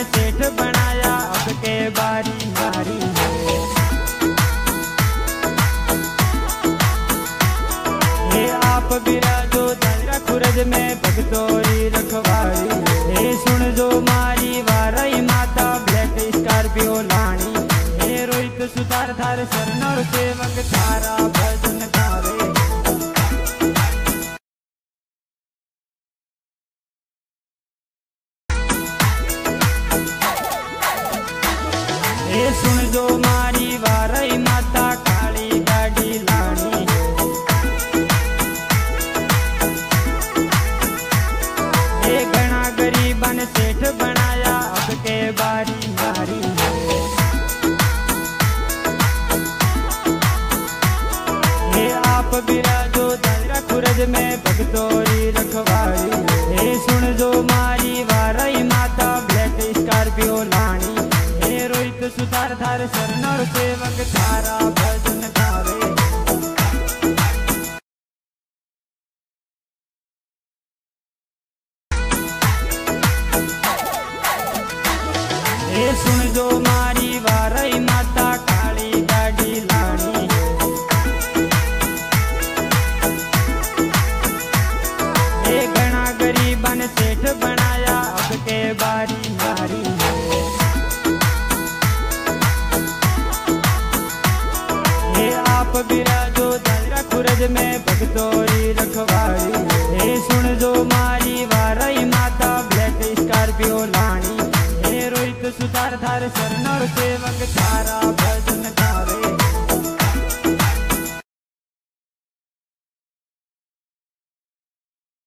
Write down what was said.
सेठ बनाया, अब के बारी बारी है। हे आप बिराजो दायरा खुरज में भगतोरी रखवाली, हे सुन जो मारी वारई माता ब्लैक स्कॉर्पियो लानी, हे रोहित सुतार थार शरण और सेवक थारा भजन गावे। हे सुन जो मारी वारई माता काली गाड़ी लानी, हे घना गरीबन सेठ बनाया, अब के बारी बारी है। हे आप बिराजो दायरा खुरज में भगतोरी रखवाली, हे सुन जो मारी वारई माता ब्लैक स्कॉर्पियो लानी, हे रोहित सुतार थार शरण और सेवक थारा भजन गावे। हे सुन जो मारी वारई माता काली गाड़ी लानी, हे घना गरीबन सेठ बनाया, अब के बारी बारी है। हे आप बिराजो दायरा खुरज में भगतोरी रखवाली, हे सुन जो मारी वारई माता ब्लैक स्कॉर्पियो लानी, हे रोहित सुतार थार शरण और सेवक थारा भजन गावे।